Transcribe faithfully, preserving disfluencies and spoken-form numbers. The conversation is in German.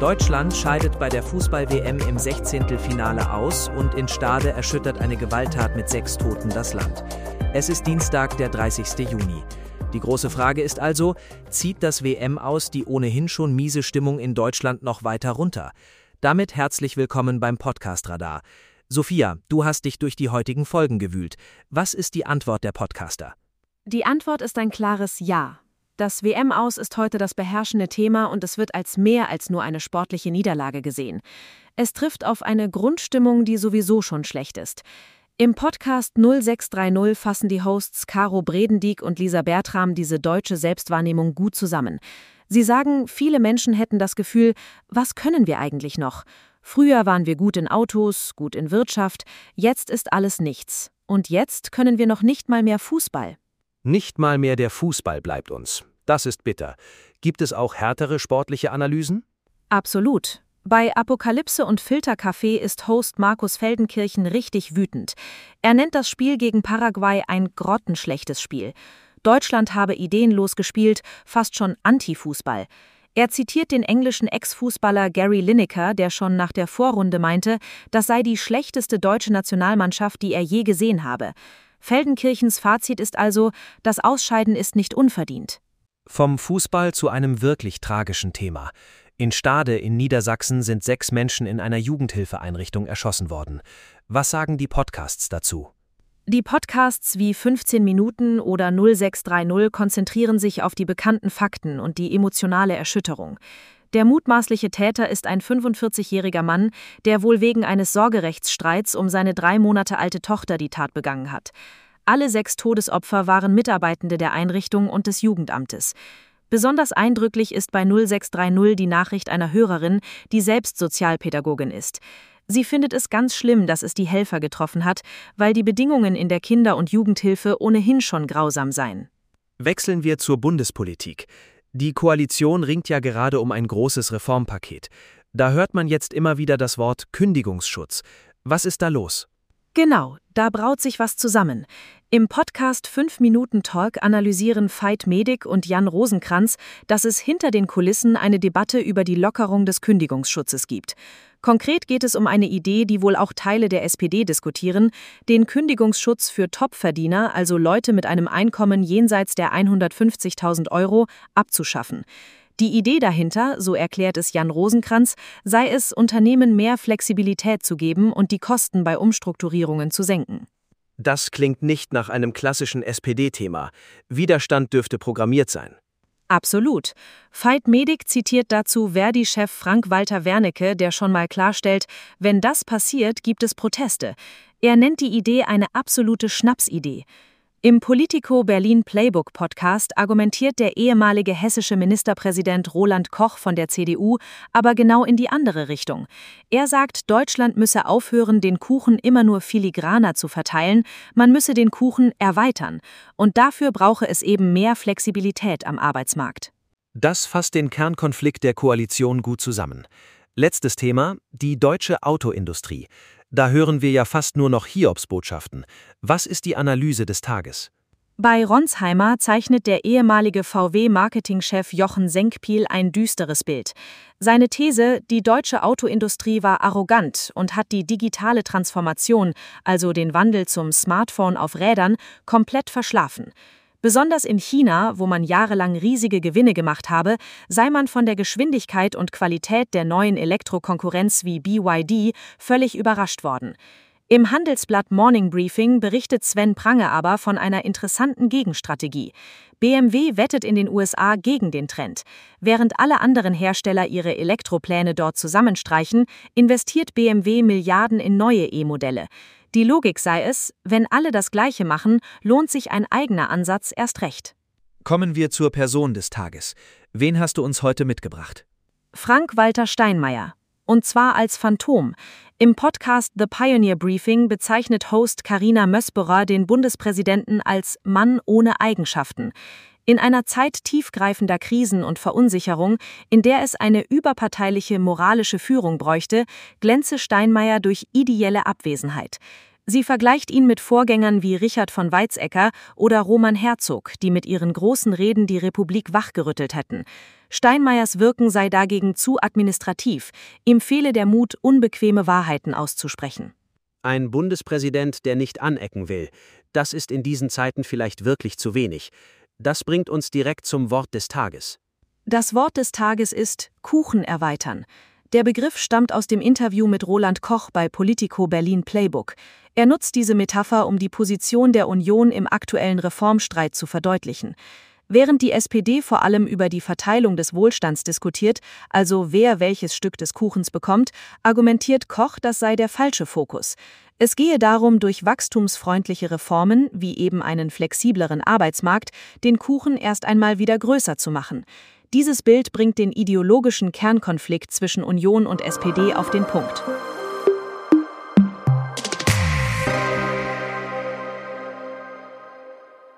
Deutschland scheidet bei der Fußball-W M im Sechzehntelfinale aus und in Stade erschüttert eine Gewalttat mit sechs Toten das Land. Es ist Dienstag, der dreißigste Juni. Die große Frage ist also, zieht das W M aus die ohnehin schon miese Stimmung in Deutschland noch weiter runter? Damit herzlich willkommen beim Podcast Radar. Sophia, du hast dich durch die heutigen Folgen gewühlt. Was ist die Antwort der Podcaster? Die Antwort ist ein klares Ja. Das W M-Aus ist heute das beherrschende Thema und es wird als mehr als nur eine sportliche Niederlage gesehen. Es trifft auf eine Grundstimmung, die sowieso schon schlecht ist. Im Podcast null sechs drei null fassen die Hosts Caro Bredendieck und Lisa Bertram diese deutsche Selbstwahrnehmung gut zusammen. Sie sagen, viele Menschen hätten das Gefühl, was können wir eigentlich noch? Früher waren wir gut in Autos, gut in Wirtschaft, jetzt ist alles nichts. Und jetzt können wir noch nicht mal mehr Fußball. Nicht mal mehr der Fußball bleibt uns. Das ist bitter. Gibt es auch härtere sportliche Analysen? Absolut. Bei Apokalypse und Filterkaffee ist Host Markus Feldenkirchen richtig wütend. Er nennt das Spiel gegen Paraguay ein grottenschlechtes Spiel. Deutschland habe ideenlos gespielt, fast schon Anti-Fußball. Er zitiert den englischen Ex-Fußballer Gary Lineker, der schon nach der Vorrunde meinte, das sei die schlechteste deutsche Nationalmannschaft, die er je gesehen habe. Feldenkirchens Fazit ist also, das Ausscheiden ist nicht unverdient. Vom Fußball zu einem wirklich tragischen Thema. In Stade in Niedersachsen sind sechs Menschen in einer Jugendhilfeeinrichtung erschossen worden. Was sagen die Podcasts dazu? Die Podcasts wie fünfzehn Minuten oder null sechs drei null konzentrieren sich auf die bekannten Fakten und die emotionale Erschütterung. Der mutmaßliche Täter ist ein fünfundvierzigjähriger Mann, der wohl wegen eines Sorgerechtsstreits um seine drei Monate alte Tochter die Tat begangen hat. Alle sechs Todesopfer waren Mitarbeitende der Einrichtung und des Jugendamtes. Besonders eindrücklich ist bei null sechs drei null die Nachricht einer Hörerin, die selbst Sozialpädagogin ist. Sie findet es ganz schlimm, dass es die Helfer getroffen hat, weil die Bedingungen in der Kinder- und Jugendhilfe ohnehin schon grausam seien. Wechseln wir zur Bundespolitik. Die Koalition ringt ja gerade um ein großes Reformpaket. Da hört man jetzt immer wieder das Wort Kündigungsschutz. Was ist da los? Genau, da braut sich was zusammen. Im Podcast fünf Minuten Talk analysieren Veit Medik und Jan Rosenkranz, dass es hinter den Kulissen eine Debatte über die Lockerung des Kündigungsschutzes gibt. Konkret geht es um eine Idee, die wohl auch Teile der S P D diskutieren, den Kündigungsschutz für Topverdiener, also Leute mit einem Einkommen jenseits der hundertfünfzigtausend Euro, abzuschaffen. Die Idee dahinter, so erklärt es Jan Rosenkranz, sei es, Unternehmen mehr Flexibilität zu geben und die Kosten bei Umstrukturierungen zu senken. Das klingt nicht nach einem klassischen S P D-Thema. Widerstand dürfte programmiert sein. Absolut. Veit Medik zitiert dazu Verdi-Chef Frank-Walter Wernicke, der schon mal klarstellt, wenn das passiert, gibt es Proteste. Er nennt die Idee eine absolute Schnapsidee. Im Politico Berlin Playbook Podcast argumentiert der ehemalige hessische Ministerpräsident Roland Koch von der C D U aber genau in die andere Richtung. Er sagt, Deutschland müsse aufhören, den Kuchen immer nur filigraner zu verteilen, man müsse den Kuchen erweitern. Und dafür brauche es eben mehr Flexibilität am Arbeitsmarkt. Das fasst den Kernkonflikt der Koalition gut zusammen. Letztes Thema, die deutsche Autoindustrie. Da hören wir ja fast nur noch Hiobsbotschaften. Was ist die Analyse des Tages? Bei Ronsheimer zeichnet der ehemalige V W-Marketingchef Jochen Senkpiel ein düsteres Bild. Seine These, die deutsche Autoindustrie war arrogant und hat die digitale Transformation, also den Wandel zum Smartphone auf Rädern, komplett verschlafen. Besonders in China, wo man jahrelang riesige Gewinne gemacht habe, sei man von der Geschwindigkeit und Qualität der neuen Elektrokonkurrenz wie B Y D völlig überrascht worden. Im Handelsblatt Morning Briefing berichtet Sven Prange aber von einer interessanten Gegenstrategie. B M W wettet in den U S A gegen den Trend. Während alle anderen Hersteller ihre Elektropläne dort zusammenstreichen, investiert B M W Milliarden in neue E-Modelle. Die Logik sei es, wenn alle das Gleiche machen, lohnt sich ein eigener Ansatz erst recht. Kommen wir zur Person des Tages. Wen hast du uns heute mitgebracht? Frank-Walter Steinmeier. Und zwar als Phantom. Im Podcast The Pioneer Briefing bezeichnet Host Carina Mösperer den Bundespräsidenten als Mann ohne Eigenschaften. In einer Zeit tiefgreifender Krisen und Verunsicherung, in der es eine überparteiliche moralische Führung bräuchte, glänze Steinmeier durch ideelle Abwesenheit. Sie vergleicht ihn mit Vorgängern wie Richard von Weizsäcker oder Roman Herzog, die mit ihren großen Reden die Republik wachgerüttelt hätten. Steinmeiers Wirken sei dagegen zu administrativ, ihm fehle der Mut, unbequeme Wahrheiten auszusprechen. Ein Bundespräsident, der nicht anecken will, das ist in diesen Zeiten vielleicht wirklich zu wenig. Das bringt uns direkt zum Wort des Tages. Das Wort des Tages ist Kuchen erweitern. Der Begriff stammt aus dem Interview mit Roland Koch bei Politico Berlin Playbook. Er nutzt diese Metapher, um die Position der Union im aktuellen Reformstreit zu verdeutlichen. Während die S P D vor allem über die Verteilung des Wohlstands diskutiert, also wer welches Stück des Kuchens bekommt, argumentiert Koch, das sei der falsche Fokus. Es gehe darum, durch wachstumsfreundliche Reformen, wie eben einen flexibleren Arbeitsmarkt, den Kuchen erst einmal wieder größer zu machen. Dieses Bild bringt den ideologischen Kernkonflikt zwischen Union und S P D auf den Punkt.